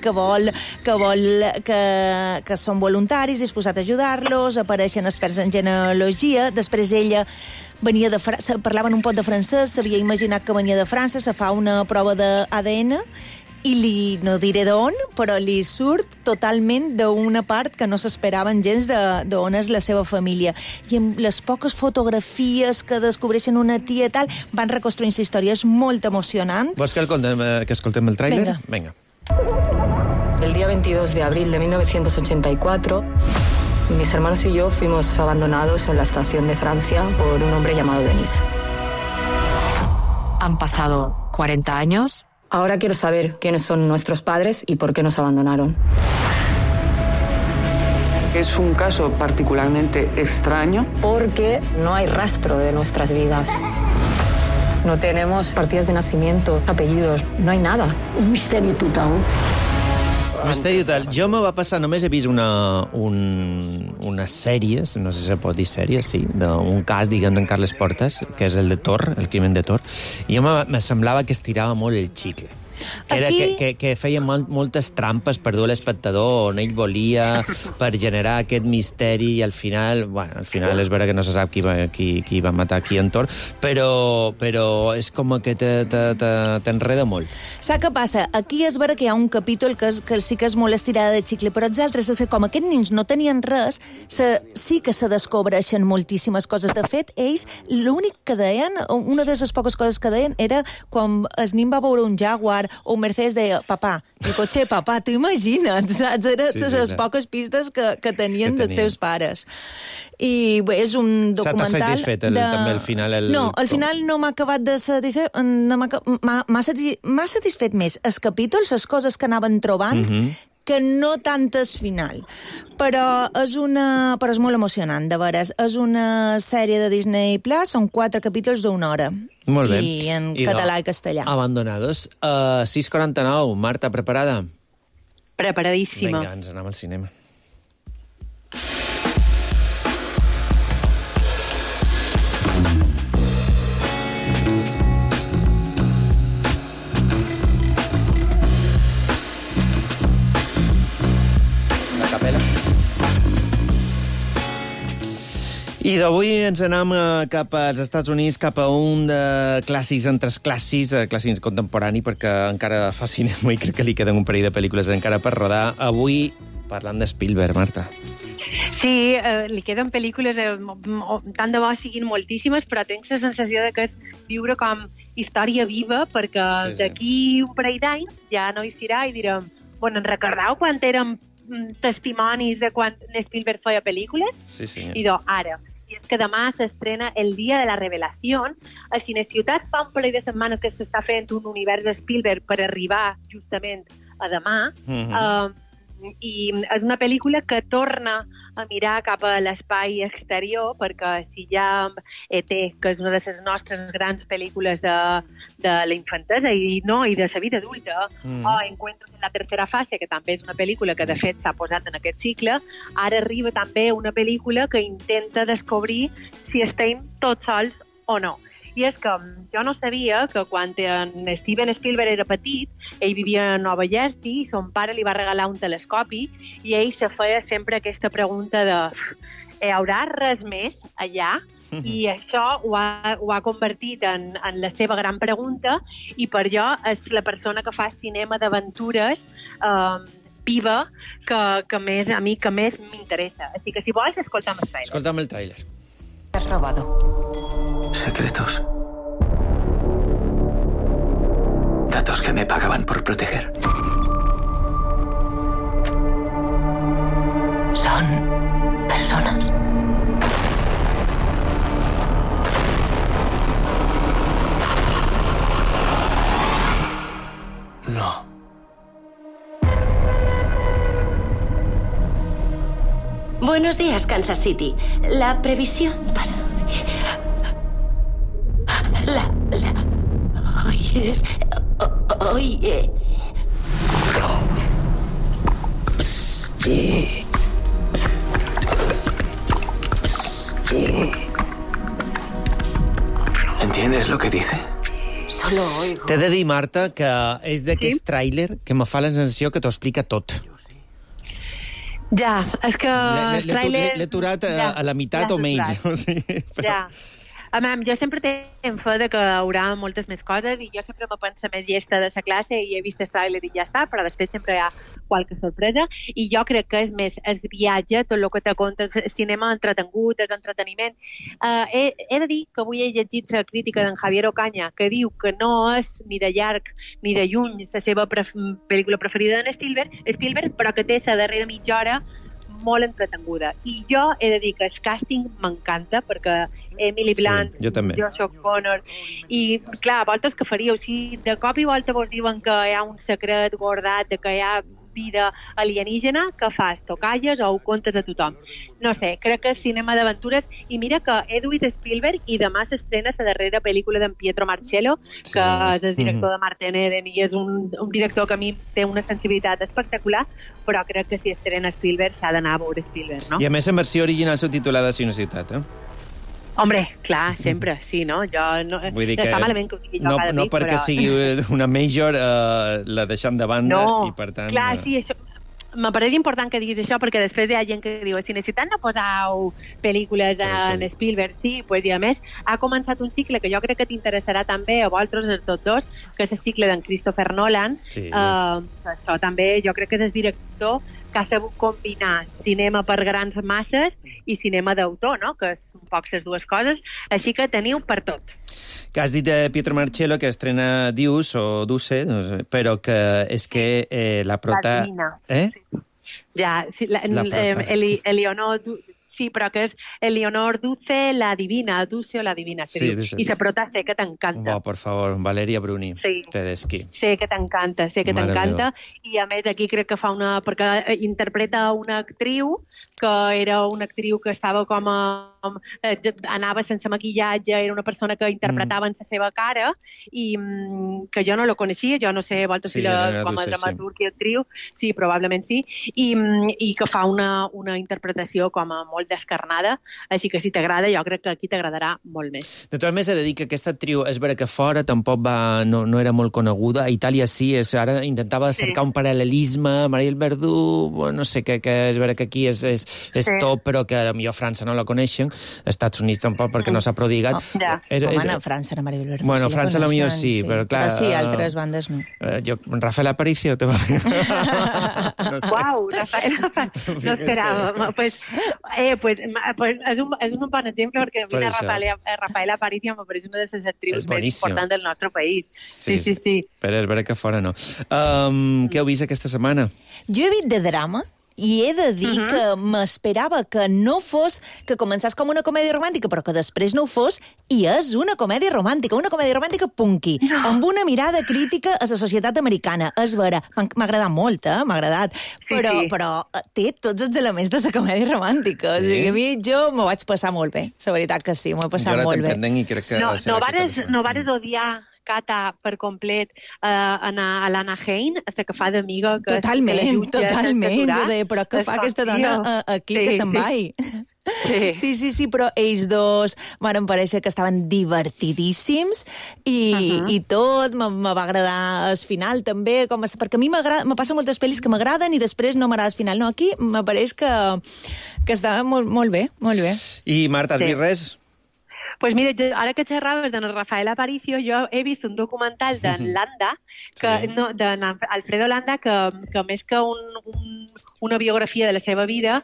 que són voluntaris, disposats a ajudar-los, apareixen experts en genealogia, després ella venia de França, parlaven un poc de francès, s'havia imaginat que venia de França, se fa una prova d'ADN i no diré d'on, però li surt totalment d'una part que no s'esperaven gens d'on és la seva família. I amb les poques fotografies que descobreixen una tia i tal, van reconstruint la història. És molt emocionant. ¿Vols que escoltem el tràiler? Venga. El día 22 de abril de 1984, mis hermanos y yo fuimos abandonados en la estación de Francia por un hombre llamado Denis. Han pasado 40 años. Ahora quiero saber quiénes son nuestros padres y por qué nos abandonaron. Es un caso particularmente extraño. Porque no hay rastro de nuestras vidas. No tenemos partidas de nacimiento, apellidos, no hay nada. Un misterio total. Misteri total. Jo me va passar, només he vist una sèrie, no sé si se pot dir sèrie, sí, d'un cas, diguem, d'en Carles Portas, que és el de Tor, el crimen de Tor, i jo me semblava que estirava molt el xicle. Que feia moltes trampes per dur l'espectador on ell volia, per generar aquest misteri, i al final és vera que no se sap qui va matar qui en Tor, però és com que t'enreda molt. Saps què passa? Aquí és vera que hi ha un capítol que sí que és molt estirada de xicle, però els altres, com aquests nens no tenien res, sí que se descobreixen moltíssimes coses. De fet, ells, l'únic que deien, una de les poques coses que deien, era quan el nen va veure un jaguar César, o Mercedes deia, papà, el cotxe, papà, tu imagina't, saps? Eren les poques pistes que tenien dels seus pares. I bé, és un documental... S'ha satisfet també al final? No, al final no m'ha acabat de satisfer... M'ha satisfet més els capítols, les coses que anaven trobant, que no tant el final. Però és molt emocionant, de veres. És una sèrie de Disney Plus, són 4 capítols d'1 hora. Molt bé. I en català i castellà. Abandonados. 6:49. Marta, preparada? Preparadíssima. Vinga, ens anem al cinema. I d'avui ens anem cap als Estats Units, cap a un de clàssics entre clàssics, clàssics contemporani, perquè encara fa cinema i crec que li queden un parell de pel·lícules encara per rodar. Avui parlant de Spielberg, Marta. Sí, li queden pel·lícules, tant de bo siguin moltíssimes, però tinc la sensació de que és viure com història viva, perquè d'aquí un parell d'anys ja no hi serà i direm, bueno, en recordeu quan érem testimonis de quan Spielberg feia pel·lícules? Sí, sí. I ara. I és que demà s'estrena El dia de la revelació. A Cineciutat fa un parell de setmanes que s'està fent un univers de Spielberg per arribar justament a demà. I és una pel·lícula que torna a mirar cap a l'espai exterior, perquè si ja E.T., que és una de les nostres grans pel·lícules de la infantesa i de la vida adulta, o Encuentros en la tercera fase, que també és una pel·lícula que de fet s'ha posat en aquest cicle, ara arriba també una pel·lícula que intenta descobrir si estem tots sols o no. I és que jo no sabia que quan en Steven Spielberg era petit, ell vivia a Nova Jersey i son pare li va regalar un telescopi i ell se feia sempre aquesta pregunta de hi haurà res més allà? I això ho ha convertit en la seva gran pregunta i per jo és la persona que fa cinema d'aventures viva que més a mi que més m'interessa. Així que si vols, escolta'm el trailer. Escolta'm el trailer. Has robado. Secretos. Datos que me pagaban por proteger. Son personas. No. Buenos días, Kansas City. La previsión para... Hoy ¿Entiendes lo que dice? Solo oigo. T'he de dir, Marta, que és d'aquest tràiler que me fa la sensació que t'ho explica tot. Ja, és que el tràiler... L'he aturat a la meitat o menys. O sigui, però... Ja. Jo sempre tenc fe que hi haurà moltes més coses i jo sempre me penso més llesta de la classe i he vist el tràiler i ja està, però després sempre hi ha qualque sorpresa i jo crec que és més el viatge, tot el que te conta, el cinema entretengut, el entreteniment. He de dir que avui he llegit la crítica d'en Javier Ocaña que diu que no és ni de llarg ni de lluny la seva pel·lícula preferida d'en Spielberg, però que té la darrera mitja hora molt entretenguda. I jo he de dir que el càsting m'encanta perquè Emily Blunt, Joshua Connor i clar, voltes que faríeu si de cop i volta vos diuen que hi ha un secret guardat de que hi ha vida alienígena, què fas? T'ho calles o ho contes a tothom? No sé, crec que és cinema d'aventures i mira que he duit Spielberg i demà s'estrena la darrera pel·lícula d'en Pietro Marcello, que és el director de Martin Eden i és un director que a mi té una sensibilitat espectacular, però crec que si estrena Spielberg s'ha d'anar a veure Spielberg, no? I a més en versió original subtitulada a Cineciutat, Hombre, clar, sempre, sí, no? Vull dir que està malament que ho digui jo cada nit, no perquè sigui una major la deixem de banda i per tant... Clar, sí, això... Me pareix important que diguis això perquè després hi ha gent que diu si necessitat no posau pel·lícules en Spielberg, sí, pues, i a més ha començat un cicle que jo crec que t'interessarà també a vosaltres, els tots dos, que és el cicle d'en Christopher Nolan. Això també jo crec que és el director que ha sabut combinar cinema per grans masses i cinema d'autor, no? Que són poc les dues coses, així que teniu per tot. Que has dit de Pietro Marcello que estrena Dius o Duce, però que és que la prota... La divina. Sí. Ja, sí, Eleonor... Sí, però que és Eleonor Duce, la divina, Duce o la divina, se diu. I la prota sé que t'encanta. Oh, por favor, Valeria Bruni, Tedeschi. Sé que t'encanta, i a més aquí crec que fa una... perquè interpreta una actriu que era una actriu que estava com a... anava sense maquillatge, era una persona que interpretava en la seva cara i que jo no la coneixia, jo no sé, volta si com a dramaturg i actriu, sí, probablement sí, i que fa una interpretació com a molt descarnada, així que si t'agrada, jo crec que aquí t'agradarà molt més. De totes maneres, he de dir que aquesta actriu, és vera que fora tampoc no era molt coneguda, a Itàlia sí, ara intentava cercar un paral·lelisme, Mariel Verdú, no sé, que és vera que aquí és top, però que potser a França no la coneixen, als Estats Units tampoc, perquè no s'ha prodigat. A França, la Mariel Verdú. Bueno, a França potser sí, però clar... Però sí, altres bandes no. Rafael Aparicio, te va bé. Uau, Rafael, no esperava. Pues és un bon exemple, perquè a mi Rafael Aparicio me pareix una de les actrius més importants del nostre país. Sí. Però és vera que fora no. Què heu vist aquesta setmana? Jo he vist de drama, i he de dir que m'esperava que no fos, que començés com una comèdia romàntica, però que després no ho fos, i és una comèdia romàntica punky, amb una mirada crítica a la societat americana. És vera, m'ha agradat molt, m'ha agradat, però té tots els elements de la comèdia romàntica. O sigui, a mi jo m'ho vaig passar molt bé, la veritat que sí, m'ho he passat molt bé. No vares odiar Cata per complet a l'Anna Hein, la que fa d'amiga. Totalment. Jo deia, però què fa aquesta dona aquí, que se'n vai? Sí, però ells dos m'han pareixer que estaven divertidíssims i tot, me va agradar el final també, perquè a mi me passa moltes pel·lis que m'agraden i després no m'agrada el final. No, aquí me pareix que estava molt bé. I Marta, has vist res? Pues mira, ara que xerraves de Rafael Aparicio, jo he vist un documental d'en Landa, d'en Alfredo Landa, que més que una biografia de la seva vida,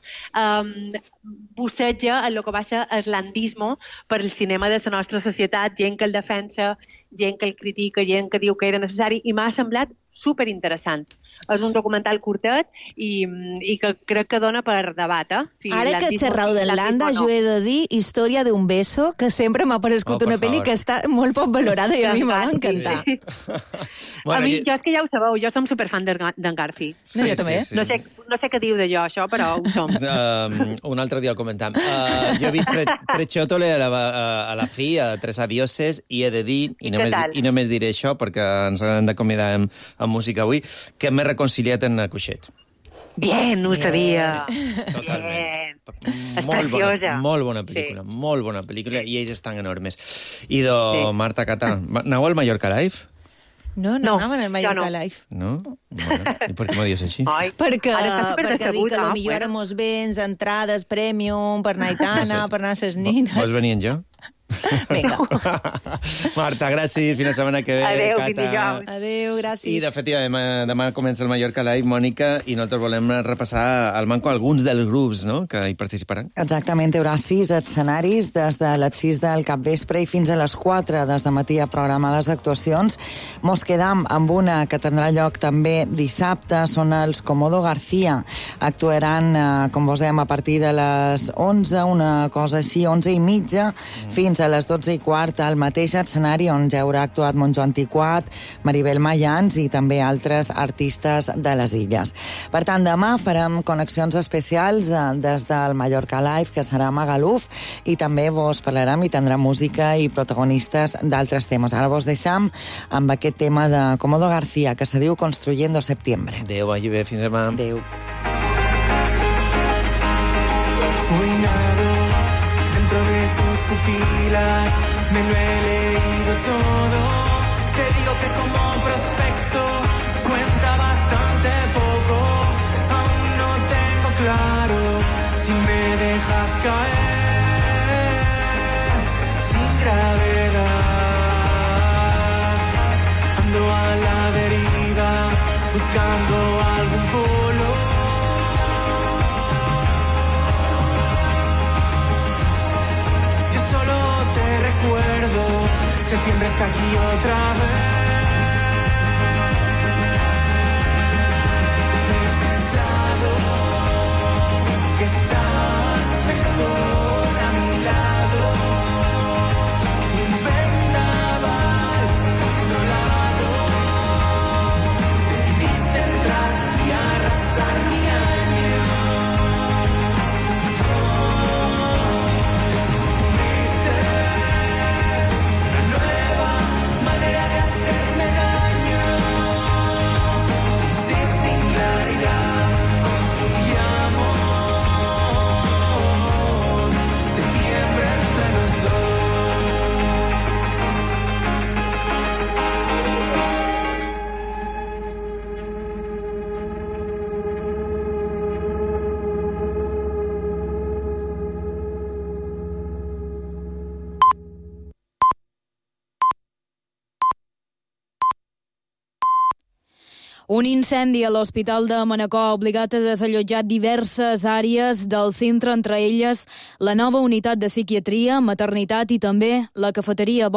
busseja en el que va ser el landismo per el cinema de la nostra societat, gent que el defensa, gent que el critica, gent que diu que era necessari, i m'ha semblat superinteressant. És un documental curtet i que crec que dona per debat. Ara que xerrau de Landa, jo he de dir Història d'un beso, que sempre m'ha parescut una pel·li que està molt poc valorada i a mi m'ha encantat. A mi, jo és que ja ho sabeu, jo som superfan d'en Garfi. Jo també. No sé què diu de jo, això, però ho som. Un altre dia el comentam. Jo he vist Trecciotole a la fi, a Tres Adioses, i he de dir, i només diré això, perquè ens hem d'acomiadar amb música avui, que m'he reconciliat en Cuixet. Bien, ho sabia. Totalment. És preciosa. Molt bona pel·lícula, i ells estan enormes. I Marta Catà, aneu al Mallorca Live? No anaven al Mallorca Live. No? Bueno, i per què m'ho dius així? Perquè dic que potser ara mos vens entrades premium per anar a Aitana, per anar a ses nines. Vols venir en jo? Vinga. Marta, gràcies. Fins la setmana que ve. Adéu, Cata. Adéu, gràcies. I, de fet, demà comença el Mallorca Live, Mònica, i nosaltres volem repassar al manco alguns dels grups, no?, que hi participaran. Exactament, hi haurà 6 escenaris des de les 6 del capvespre i fins a les 4 des de matí a programades actuacions. Mos quedam amb una que tindrà lloc també dissabte, són els Comodo García. Actuaran, com vos dèiem, a partir de les 11, una cosa així, 11:30, fins a les 12:15 al mateix escenari on ja haurà actuat Montjoan Tiquat, Maribel Mayans i també altres artistes de les illes. Per tant, demà farem connexions especials des del Mallorca Live, que serà a Magaluf, i també vos parlarem i tindrà música i protagonistes d'altres temes. Ara vos deixam amb aquest tema de Comodo García, que se diu Construyendo Septiembre. Adéu, vagi bé, fins demà. Adéu. Pupilas, me lo he leído todo. Te digo que como prospecto cuenta bastante poco. Aún no tengo claro si me dejas caer sin gravedad. Ando a la deriva buscando algún polo Septiembre está aquí otra vez. He pensado que estás mejor a mi lado. Un vendaval controlado. Decidiste entrar y arrasar mi año. Descubriste una nueva manera de hacerme daño. Y si sin claridad construyamos septiembre entre los dos. Un incendi a l'Hospital de Manacor ha obligat a desallotjar diverses àrees del centre, entre elles la nova unitat de psiquiatria, maternitat i també la cafeteria.